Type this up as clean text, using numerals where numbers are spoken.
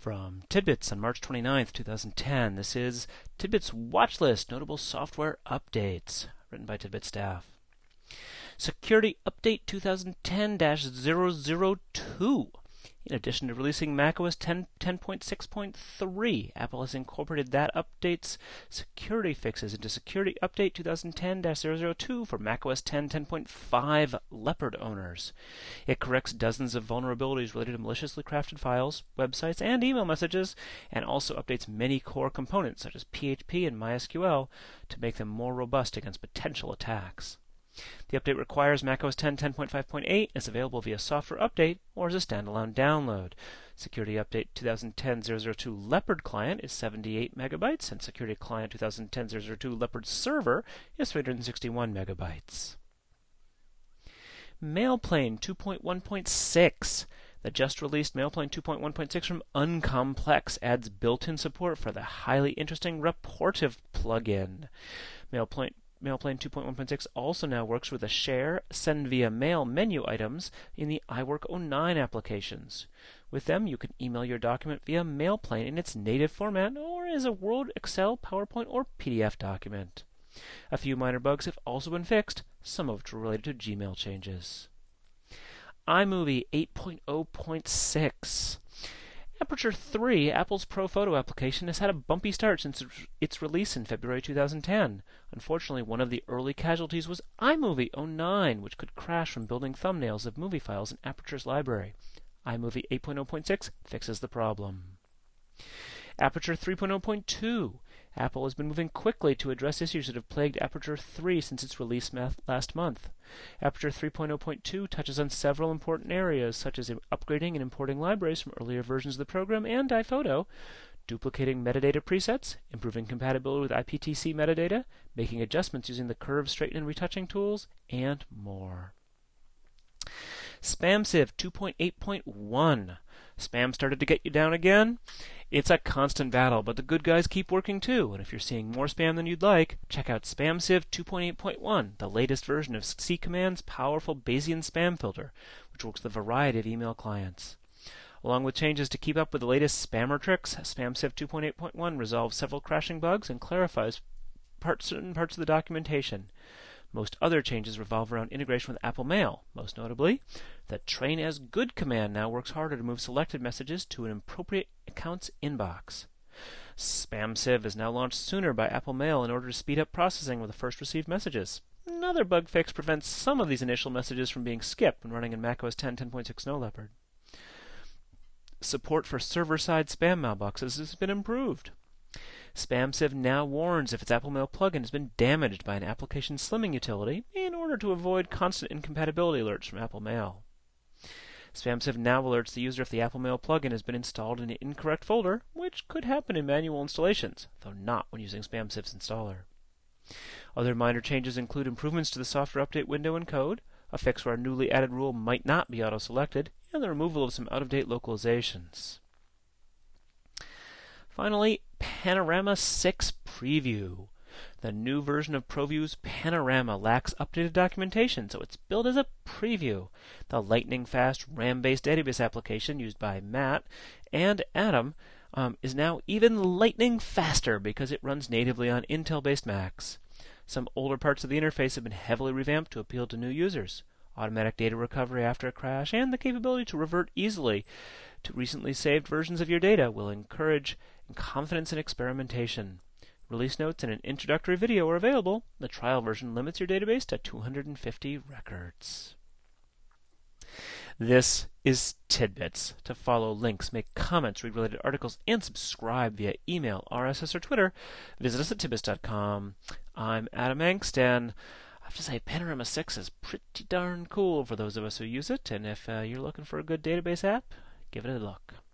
From Tidbits on March 29th, 2010, this is Tidbits Watch List, Notable Software Updates, written by Tidbit staff. Security Update 2010-002. In addition to releasing macOS 10.6.3, Apple has incorporated that update's security fixes into Security Update 2010-002 for macOS 10.5 Leopard owners. It corrects dozens of vulnerabilities related to maliciously crafted files, websites, and email messages, and also updates many core components such as PHP and MySQL to make them more robust against potential attacks. The update requires macOS 10.5.8 and is available via software update or as a standalone download. Security Update 2010-002 Leopard client is 78 megabytes, and Security Client 2010-002 Leopard server is 361 megabytes. Mailplane 2.1.6. The just-released Mailplane 2.1.6 from Uncomplex adds built-in support for the highly interesting Rapportive plugin. Mailplane 2.1.6 also now works with the Share, Send via Mail menu items in the iWork 09 applications. With them, you can email your document via Mailplane in its native format or as a Word, Excel, PowerPoint, or PDF document. A few minor bugs have also been fixed, some of which were related to Gmail changes. iMovie 8.0.6. Aperture 3, Apple's Pro Photo application, has had a bumpy start since its release in February 2010. Unfortunately, one of the early casualties was iMovie 09, which could crash from building thumbnails of movie files in Aperture's library. iMovie 8.0.6 fixes the problem. Aperture 3.0.2. Apple has been moving quickly to address issues that have plagued Aperture 3 since its release last month. Aperture 3.0.2 touches on several important areas, such as upgrading and importing libraries from earlier versions of the program and iPhoto, duplicating metadata presets, improving compatibility with IPTC metadata, making adjustments using the curve, straighten, and retouching tools, and more. SpamSieve 2.8.1. Spam started to get you down again? It's a constant battle, but the good guys keep working too, and if you're seeing more spam than you'd like, check out SpamSieve 2.8.1, the latest version of CCommand's powerful Bayesian spam filter, which works with a variety of email clients. Along with changes to keep up with the latest spammer tricks, SpamSieve 2.8.1 resolves several crashing bugs and clarifies certain parts of the documentation. Most other changes revolve around integration with Apple Mail. Most notably, the Train as Good command now works harder to move selected messages to an appropriate account's inbox. SpamSieve is now launched sooner by Apple Mail in order to speed up processing with the first received messages. Another bug fix prevents some of these initial messages from being skipped when running in macOS 10.6 Snow Leopard. Support for server-side spam mailboxes has been improved. SpamSieve now warns if its Apple Mail plugin has been damaged by an application slimming utility in order to avoid constant incompatibility alerts from Apple Mail. SpamSieve now alerts the user if the Apple Mail plugin has been installed in an incorrect folder, which could happen in manual installations, though not when using SpamSieve's installer. Other minor changes include improvements to the software update window and code, a fix where a newly added rule might not be auto-selected, and the removal of some out-of-date localizations. Finally, Panorama 6 Preview. The new version of ProView's Panorama lacks updated documentation, so it's billed as a preview. The lightning-fast RAM-based database application used by Matt and Adam is now even lightning faster because it runs natively on Intel-based Macs. Some older parts of the interface have been heavily revamped to appeal to new users. Automatic data recovery after a crash and the capability to revert easily to recently saved versions of your data will encourage confidence in experimentation. Release notes and an introductory video are available. The trial version limits your database to 250 records. This is Tidbits. To follow links, make comments, read related articles, and subscribe via email, RSS, or Twitter, visit us at tidbits.com. I'm Adam Engst, and I have to say Panorama 6 is pretty darn cool for those of us who use it, and if you're looking for a good database app, give it a look.